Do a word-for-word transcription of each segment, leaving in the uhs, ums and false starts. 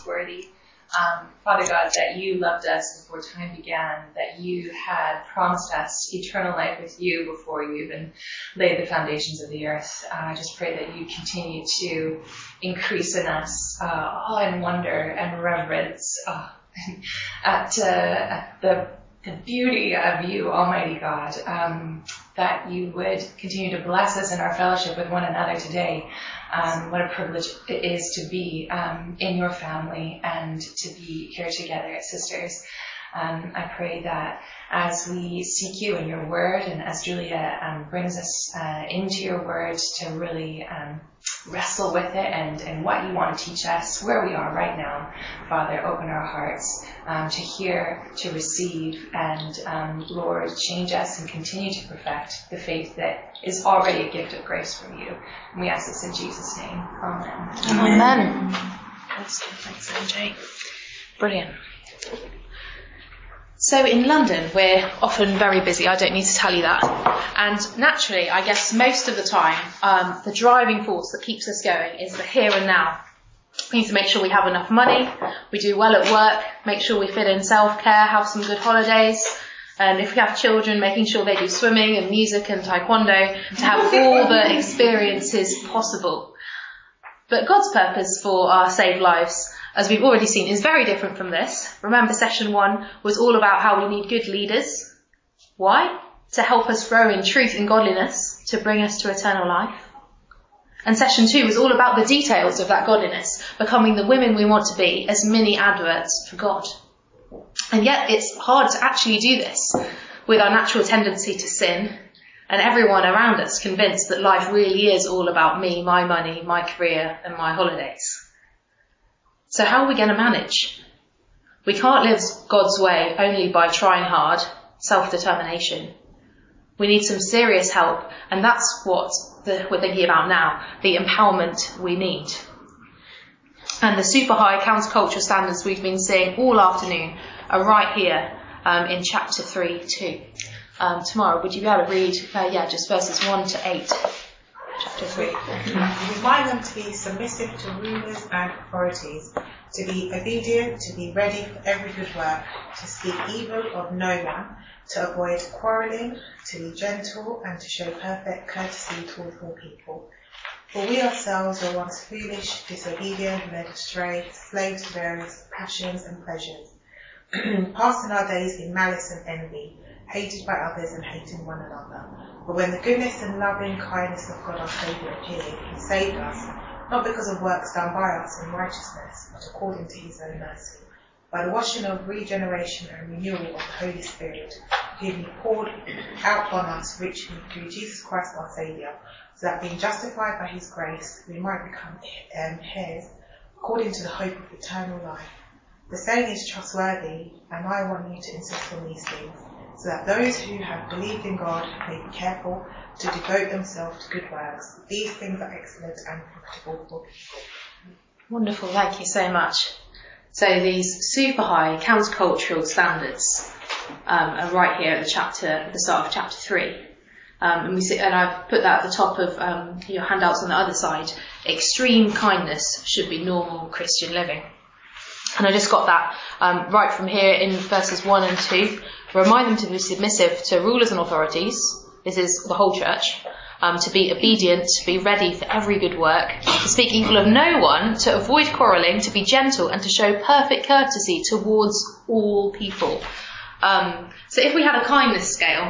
trustworthy. Um, Father God, that you loved us before time began, that you had promised us eternal life with you before you even laid the foundations of the earth. Uh, I just pray that you continue to increase in us uh, awe and wonder and reverence uh, at, uh, at the, the beauty of you, Almighty God, um, that you would continue to bless us in our fellowship with one another today. Um, what a privilege it is to be um, in your family and to be here together as sisters. Um, I pray that as we seek you in your word, and as Julia um, brings us uh, into your word to really um, wrestle with it and, and what you want to teach us, where we are right now, Father, open our hearts um, to hear, to receive, and um, Lord, change us and continue to perfect the faith that is already a gift of grace from you. And we ask this in Jesus' name. Amen. Amen. Amen. Awesome. Thanks, M J. Brilliant. So in London, we're often very busy. I don't need to tell you that. And naturally, I guess most of the time, um, the driving force that keeps us going is the here and now. We need to make sure we have enough money, we do well at work, make sure we fit in self-care, have some good holidays. And if we have children, making sure they do swimming and music and taekwondo to have all the experiences possible. But God's purpose for our saved lives, as we've already seen, is very different from this. Remember, session one was all about how we need good leaders. Why? To help us grow in truth and godliness, to bring us to eternal life. And session two was all about the details of that godliness, becoming the women we want to be as mini adverts for God. And yet it's hard to actually do this with our natural tendency to sin, and everyone around us convinced that life really is all about me, my money, my career, and my holidays. So how are we going to manage? We can't live God's way only by trying hard, self-determination. We need some serious help, and that's what the, we're thinking about now, the empowerment we need. And the super high countercultural standards we've been seeing all afternoon are right here um, in chapter three too. Um, tomorrow, would you be able to read, uh, yeah, just verses one to eight, chapter three. Remind them to be submissive to rulers and authorities, to be obedient, to be ready for every good work, to speak evil of no one, to avoid quarrelling, to be gentle, and to show perfect courtesy toward all people. For we ourselves were once foolish, disobedient, led astray, slaves to various passions and pleasures, passing our days in malice and envy, hated by others and hating one another. But when the goodness and loving kindness of God our Saviour appeared, he saved us, not because of works done by us in righteousness, but according to his own mercy, by the washing of regeneration and renewal of the Holy Spirit, whom he poured out on us richly through Jesus Christ our Saviour, so that being justified by his grace, we might become um, heirs, according to the hope of eternal life. The saying is trustworthy, and I want you to insist on these things, so that those who have believed in God may be careful to devote themselves to good works. These things are excellent and profitable for people. Wonderful, thank you so much. So these super high countercultural standards um, are right here at the chapter, at the start of chapter three. Um, and we see, and I've put that at the top of um, your handouts on the other side. Extreme kindness should be normal Christian living. And I just got that um, right from here in verses one and two. Remind them to be submissive to rulers and authorities. This is the whole church. Um, to be obedient, to be ready for every good work, to speak evil of no one, to avoid quarrelling, to be gentle, and to show perfect courtesy towards all people. Um, so if we had a kindness scale,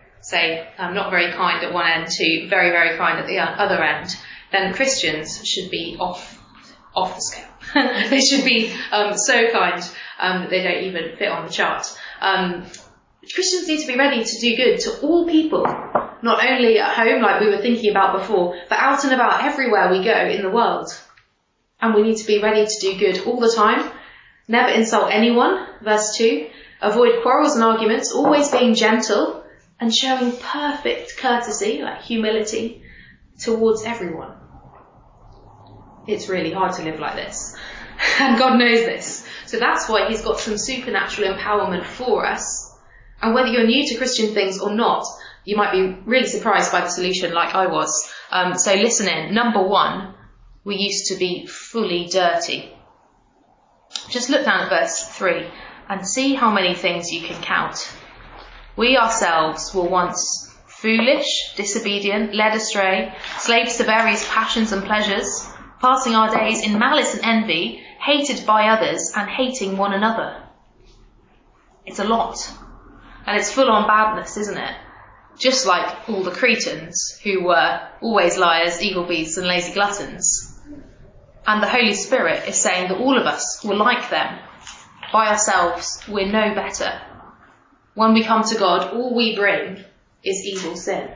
say um, not very kind at one end to very, very kind at the other end, then Christians should be off off the scale. They should be um, so kind um, that they don't even fit on the chart. Um, Christians need to be ready to do good to all people, not only at home like we were thinking about before, but out and about everywhere we go in the world. And we need to be ready to do good all the time. Never insult anyone, verse two. Avoid quarrels and arguments, always being gentle and showing perfect courtesy, like humility, towards everyone. It's really hard to live like this. And God knows this. So that's why he's got some supernatural empowerment for us. And whether you're new to Christian things or not, you might be really surprised by the solution like I was. Um, so listen in. Number one, we used to be fully dirty. Just look down at verse three and see how many things you can count. We ourselves were once foolish, disobedient, led astray, slaves to various passions and pleasures, passing our days in malice and envy, hated by others and hating one another. It's a lot. And it's full on badness, isn't it? Just like all the Cretans, who were always liars, evil beasts and lazy gluttons. And the Holy Spirit is saying that all of us were like them. By ourselves, we're no better. When we come to God, all we bring is evil sin.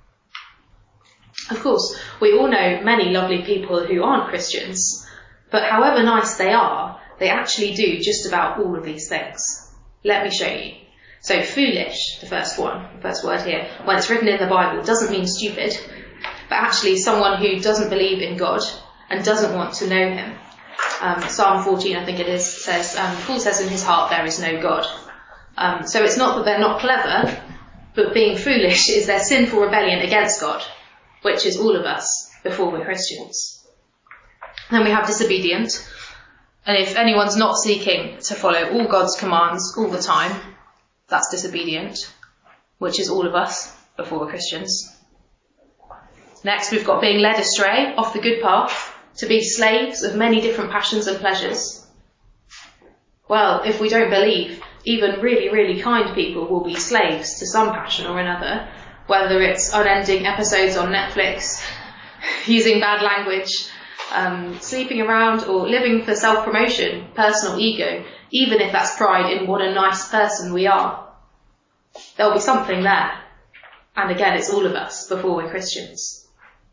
Of course, we all know many lovely people who aren't Christians, but however nice they are, they actually do just about all of these things. Let me show you. So foolish, the first one, the first word here, when it's written in the Bible, doesn't mean stupid, but actually someone who doesn't believe in God and doesn't want to know him. Um, Psalm fourteen, I think it is, says, um, Paul says in his heart there is no God. Um, so it's not that they're not clever, but being foolish is their sinful rebellion against God, which is all of us before we're Christians. Then we have disobedient, and if anyone's not seeking to follow all God's commands all the time, that's disobedient, which is all of us before we're Christians. Next, we've got being led astray off the good path, to be slaves of many different passions and pleasures. Well, if we don't believe, even really, really kind people will be slaves to some passion or another, whether it's unending episodes on Netflix, using bad language, um, sleeping around, or living for self-promotion, personal ego, even if that's pride in what a nice person we are. There'll be something there. And again, it's all of us before we're Christians.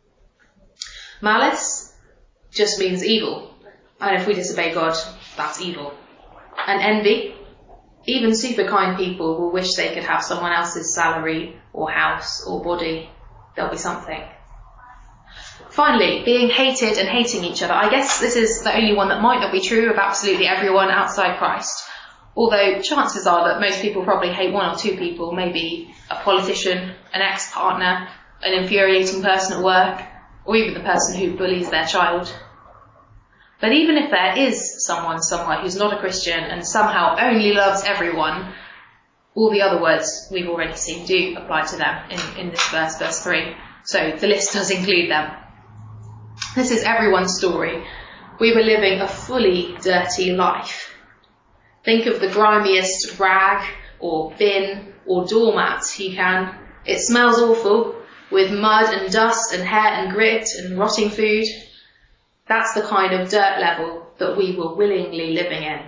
Malice just means evil. And if we disobey God, that's evil. And envy, even super kind people will wish they could have someone else's salary or house or body. There'll be something. Finally, being hated and hating each other. I guess this is the only one that might not be true of absolutely everyone outside Christ. Although chances are that most people probably hate one or two people, maybe a politician, an ex-partner, an infuriating person at work, or even the person who bullies their child. But even if there is someone somewhere who's not a Christian and somehow only loves everyone, all the other words we've already seen do apply to them in, in this verse, verse three. So the list does include them. This is everyone's story. We were living a fully dirty life. Think of the grimiest rag or bin or doormat you can. It smells awful, with mud and dust and hair and grit and rotting food. That's the kind of dirt level that we were willingly living in.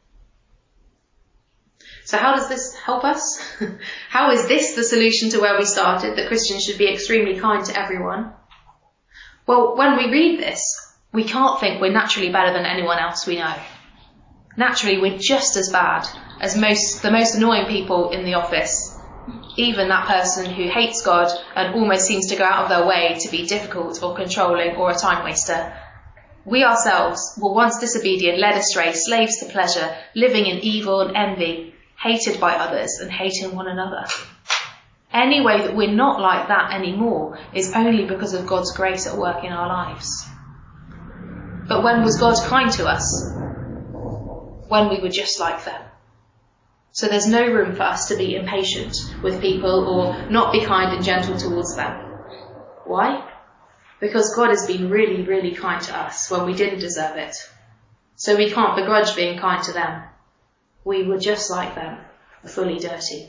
So how does this help us? How is this the solution to where we started, that Christians should be extremely kind to everyone? Well, when we read this, we can't think we're naturally better than anyone else we know. Naturally, we're just as bad as most the most annoying people in the office, even that person who hates God and almost seems to go out of their way to be difficult or controlling or a time waster. We ourselves were once disobedient, led astray, slaves to pleasure, living in evil and envy, hated by others and hating one another. Any way that we're not like that anymore is only because of God's grace at work in our lives. But when was God kind to us? When we were just like them. So there's no room for us to be impatient with people or not be kind and gentle towards them. Why? Because God has been really, really kind to us when we didn't deserve it. So we can't begrudge being kind to them. We were just like them, fully dirty.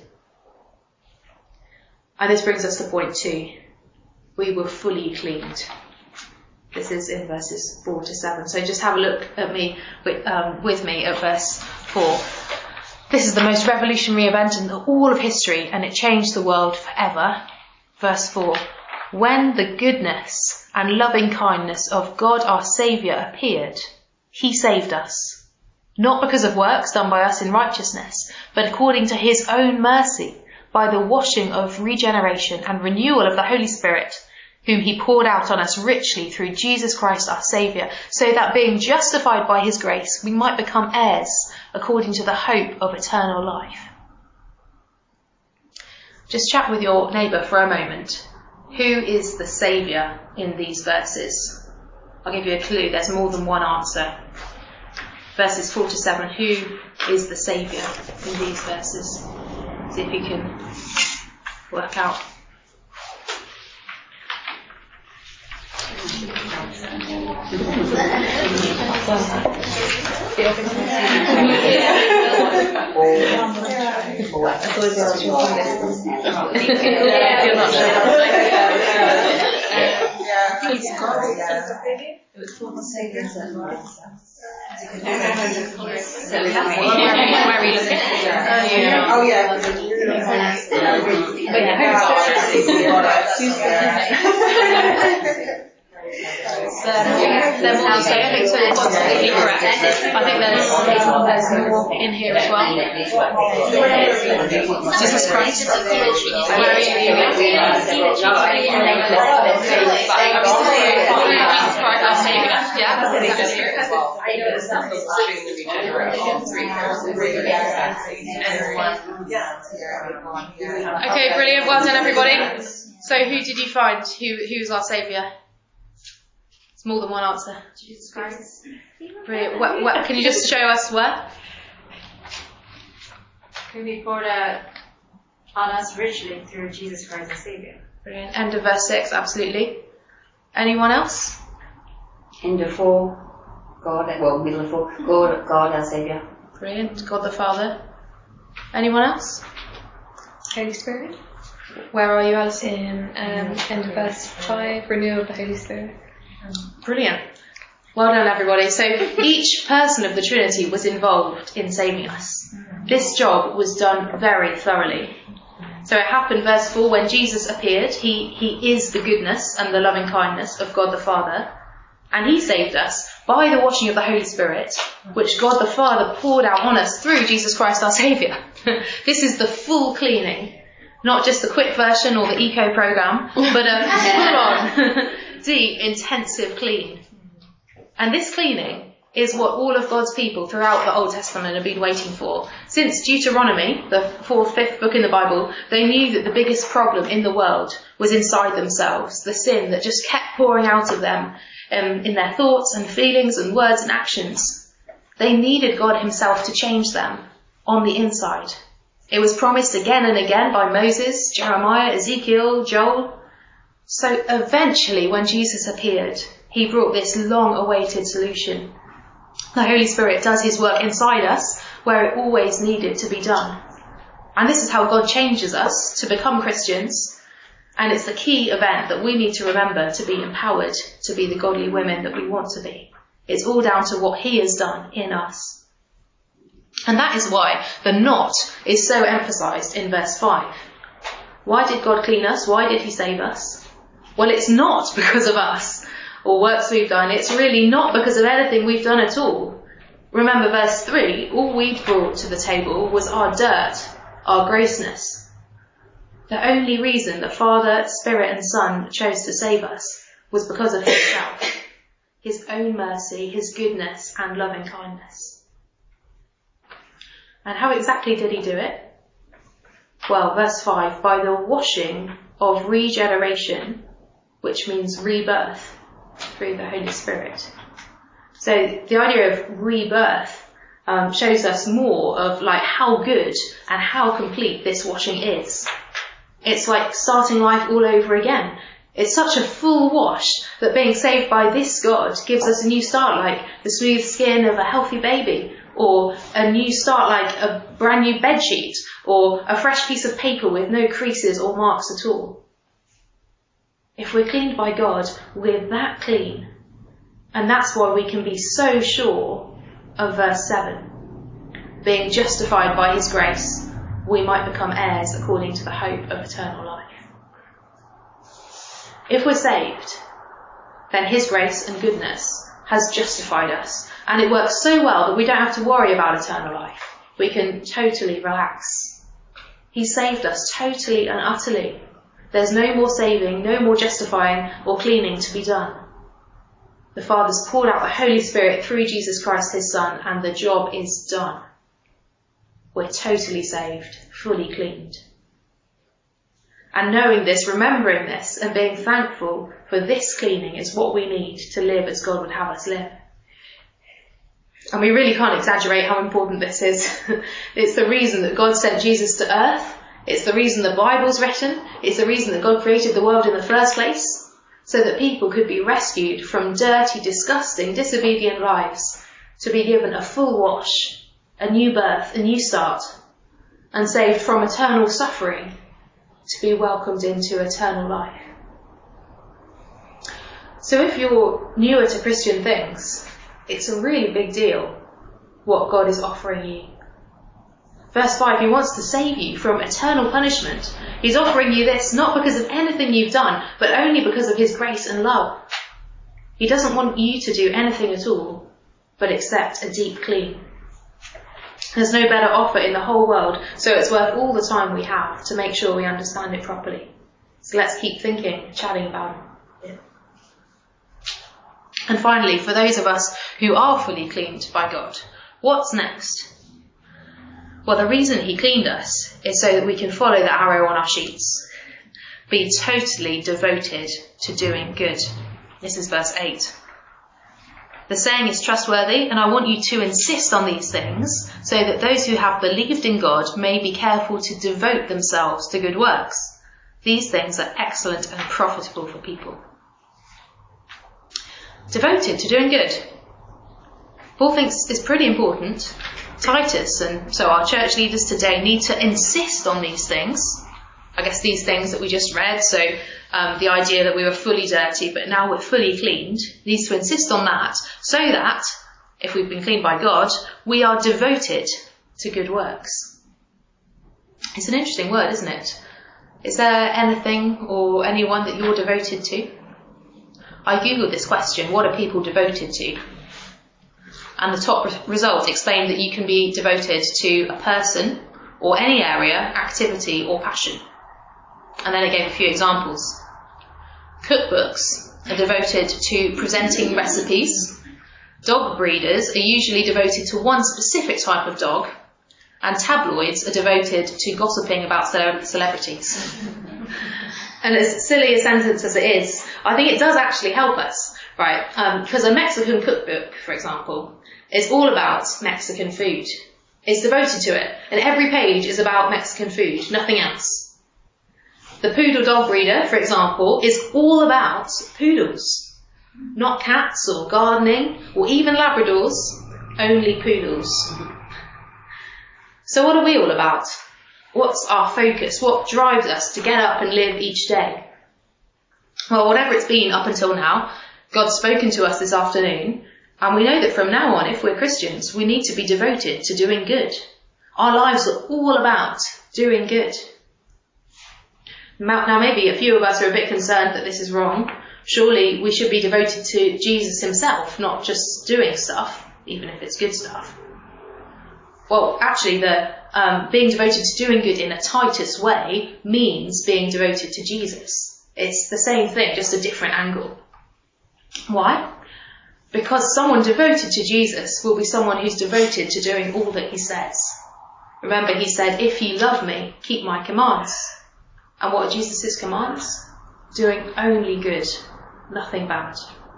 And this brings us to point two. We were fully cleaned. This is in verses four to seven. So just have a look at me with, um, with me at verse four. This is the most revolutionary event in all of history, and it changed the world forever. Verse four. When the goodness and loving kindness of God our Saviour appeared, he saved us, not because of works done by us in righteousness, but according to his own mercy, by the washing of regeneration and renewal of the Holy Spirit, whom he poured out on us richly through Jesus Christ our Saviour, so that being justified by his grace, we might become heirs according to the hope of eternal life. Just chat with your neighbour for a moment. Who is the Saviour in these verses? I'll give you a clue. There's more than one answer. verses four to seven. Who is the Saviour in these verses? See if you can work out. It was called the Saviour's at last. Oh yeah. They're more to say. I think so. It's completely correct. I think there's there's more in here as well. Jesus Christ. Where are you leaving? Jesus Christ, our Saviour. Yeah. Okay, brilliant. Well done, everybody. So, who did you find? Who who's our Saviour? It's more than one answer. Jesus Christ. Brilliant. What, what, can you just show us where? Who be poured out on us richly through Jesus Christ our Saviour. Brilliant. End of verse six, absolutely. Anyone else? End of four, God, well, middle of four, God, God our Saviour. Brilliant. God the Father. Anyone else? Holy Spirit. Where are you, Alice? In um, end of verse five, renewal of the Holy Spirit. Brilliant. Well done, everybody. So each person of the Trinity was involved in saving us. This job was done very thoroughly. So it happened, verse four, when Jesus appeared, he, he is the goodness and the loving kindness of God the Father. And he saved us by the washing of the Holy Spirit, which God the Father poured out on us through Jesus Christ our Saviour. This is the full cleaning. Not just the quick version or the eco program, but a full-on, deep, intensive clean. And this cleaning is what all of God's people throughout the Old Testament have been waiting for. Since Deuteronomy, the fourth, fifth book in the Bible, they knew that the biggest problem in the world was inside themselves, the sin that just kept pouring out of them um, in their thoughts and feelings and words and actions. They needed God himself to change them on the inside. It was promised again and again by Moses, Jeremiah, Ezekiel, Joel. So eventually, when Jesus appeared, he brought this long-awaited solution. The Holy Spirit does his work inside us where it always needed to be done. And this is how God changes us to become Christians. And it's the key event that we need to remember to be empowered to be the godly women that we want to be. It's all down to what he has done in us. And that is why the not is so emphasised in verse five. Why did God clean us? Why did he save us? Well, it's not because of us or works we've done. It's really not because of anything we've done at all. Remember verse three, all we'd brought to the table was our dirt, our grossness. The only reason the Father, Spirit and Son chose to save us was because of himself, his own mercy, his goodness and loving kindness. And how exactly did he do it? Well, verse five, by the washing of regeneration, which means rebirth through the Holy Spirit. So the idea of rebirth um, shows us more of like how good and how complete this washing is. It's like starting life all over again. It's such a full wash that being saved by this God gives us a new start, like the smooth skin of a healthy baby, or a new start like a brand new bedsheet, or a fresh piece of paper with no creases or marks at all. If we're cleaned by God, we're that clean. And that's why we can be so sure of verse seven. Being justified by his grace, we might become heirs according to the hope of eternal life. If we're saved, then his grace and goodness has justified us. And it works so well that we don't have to worry about eternal life. We can totally relax. He saved us totally and utterly. There's no more saving, no more justifying or cleaning to be done. The Father's poured out the Holy Spirit through Jesus Christ his Son, and the job is done. We're totally saved, fully cleaned. And knowing this, remembering this, and being thankful for this cleaning is what we need to live as God would have us live. And we really can't exaggerate how important this is. It's the reason that God sent Jesus to earth. It's the reason the Bible's written. It's the reason that God created the world in the first place, so that people could be rescued from dirty, disgusting, disobedient lives, to be given a full wash, a new birth, a new start, and saved from eternal suffering to be welcomed into eternal life. So if you're newer to Christian things, it's a really big deal what God is offering you. Verse five, he wants to save you from eternal punishment. He's offering you this not because of anything you've done, but only because of his grace and love. He doesn't want you to do anything at all, but accept a deep clean. There's no better offer in the whole world, so it's worth all the time we have to make sure we understand it properly. So let's keep thinking and chatting about it. And finally, for those of us who are fully cleaned by God, what's next? Well, the reason he cleaned us is so that we can follow the arrow on our sheets. Be totally devoted to doing good. This is verse eight. The saying is trustworthy, and I want you to insist on these things, so that those who have believed in God may be careful to devote themselves to good works. These things are excellent and profitable for people. Devoted to doing good. Paul thinks it's pretty important. Titus and so our church leaders today need to insist on these things. I guess these things that we just read, so um, the idea that we were fully dirty but now we're fully cleaned, needs to insist on that, so that, if we've been cleaned by God, we are devoted to good works. It's an interesting word, isn't it? Is there anything or anyone that you're devoted to? I googled this question, what are people devoted to? And the top re- result explained that you can be devoted to a person or any area, activity or passion. And then it gave a few examples. Cookbooks are devoted to presenting recipes. Dog breeders are usually devoted to one specific type of dog. And tabloids are devoted to gossiping about cele- celebrities. And as silly a sentence as it is, I think it does actually help us, right? Because um, a Mexican cookbook, for example, is all about Mexican food. It's devoted to it. And every page is about Mexican food, nothing else. The poodle dog breeder, for example, is all about poodles. Not cats or gardening or even Labradors, only poodles. So what are we all about? What's our focus? What drives us to get up and live each day? Well, whatever it's been up until now, God's spoken to us this afternoon, and we know that from now on, if we're Christians, we need to be devoted to doing good. Our lives are all about doing good. Now, maybe a few of us are a bit concerned that this is wrong. Surely we should be devoted to Jesus himself, not just doing stuff, even if it's good stuff. Well, actually, the um, being devoted to doing good in a Titus way means being devoted to Jesus. It's the same thing, just a different angle. Why? Because someone devoted to Jesus will be someone who's devoted to doing all that he says. Remember, he said, if you love me, keep my commands. And what are Jesus' commands? Doing only good, nothing bad.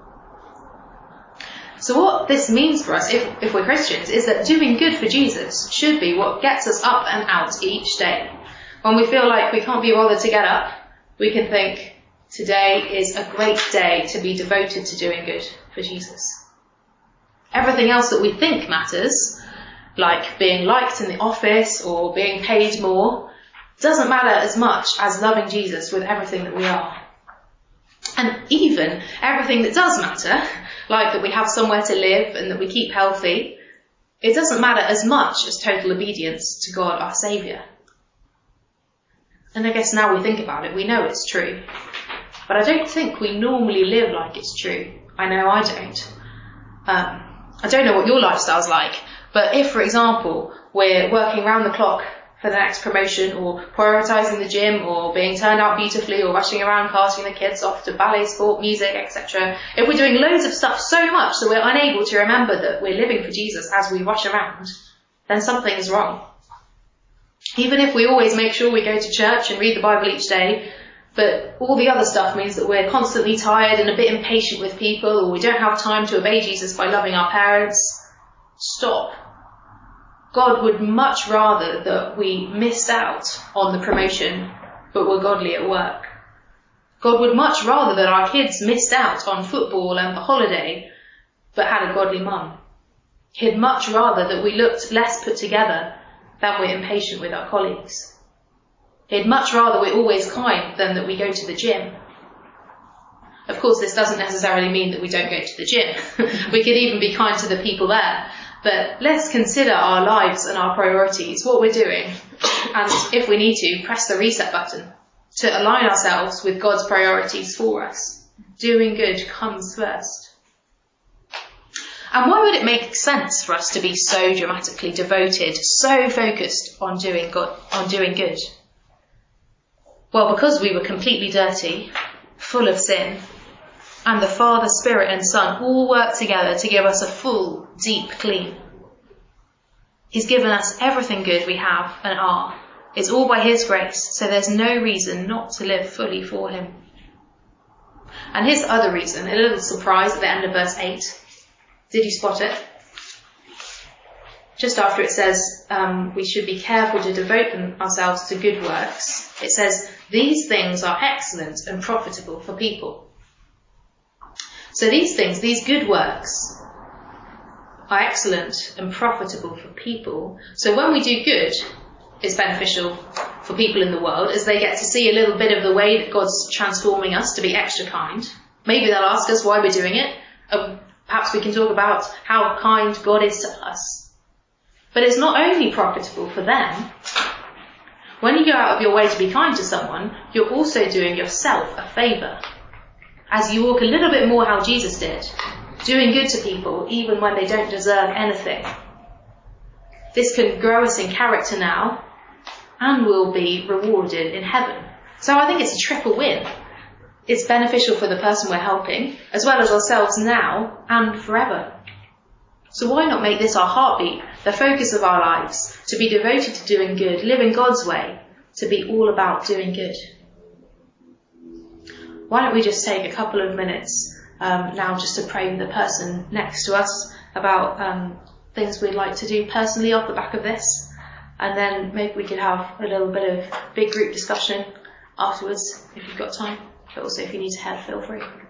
So what this means for us, if, if we're Christians, is that doing good for Jesus should be what gets us up and out each day. When we feel like we can't be bothered to get up, we can think, today is a great day to be devoted to doing good for Jesus. Everything else that we think matters, like being liked in the office or being paid more, doesn't matter as much as loving Jesus with everything that we are. And even everything that does matter, like that we have somewhere to live and that we keep healthy, it doesn't matter as much as total obedience to God our Saviour. And I guess now we think about it, we know it's true. But I don't think we normally live like it's true. I know I don't. Um, I don't know what your lifestyle's like, but if, for example, we're working round the clock for the next promotion, or prioritising the gym, or being turned out beautifully, or rushing around carting the kids off to ballet, sport, music, et cetera. If we're doing loads of stuff so much that we're unable to remember that we're living for Jesus as we rush around, then something is wrong. Even if we always make sure we go to church and read the Bible each day, but all the other stuff means that we're constantly tired and a bit impatient with people, or we don't have time to obey Jesus by loving our parents, stop. God would much rather that we missed out on the promotion but were godly at work. God would much rather that our kids missed out on football and the holiday but had a godly mum. He'd much rather that we looked less put together than we're impatient with our colleagues. He'd much rather we're always kind than that we go to the gym. Of course, this doesn't necessarily mean that we don't go to the gym. We could even be kind to the people there. But let's consider our lives and our priorities, what we're doing, and if we need to, press the reset button to align ourselves with God's priorities for us. Doing good comes first. And why would it make sense for us to be so dramatically devoted, so focused on doing good, on doing good? Well, because we were completely dirty, full of sin, and the Father, Spirit and Son all work together to give us a full, deep clean. He's given us everything good we have and are. It's all by his grace, so there's no reason not to live fully for him. And here's the other reason, a little surprise at the end of verse eight. Did you spot it? Just after it says um, we should be careful to devote ourselves to good works, it says these things are excellent and profitable for people. So these things, these good works, are excellent and profitable for people. So when we do good, it's beneficial for people in the world as they get to see a little bit of the way that God's transforming us to be extra kind. Maybe they'll ask us why we're doing it. Um, perhaps we can talk about how kind God is to us. But it's not only profitable for them. When you go out of your way to be kind to someone, you're also doing yourself a favour. As you walk a little bit more how Jesus did, doing good to people even when they don't deserve anything. This can grow us in character now and will be rewarded in heaven. So I think it's a triple win. It's beneficial for the person we're helping, as well as ourselves now and forever. So why not make this our heartbeat, the focus of our lives, to be devoted to doing good, living God's way, to be all about doing good? Why don't we just take a couple of minutes um, now just to pray with the person next to us about um, things we'd like to do personally off the back of this, and then maybe we could have a little bit of big group discussion afterwards if you've got time, but also if you need to head, feel free.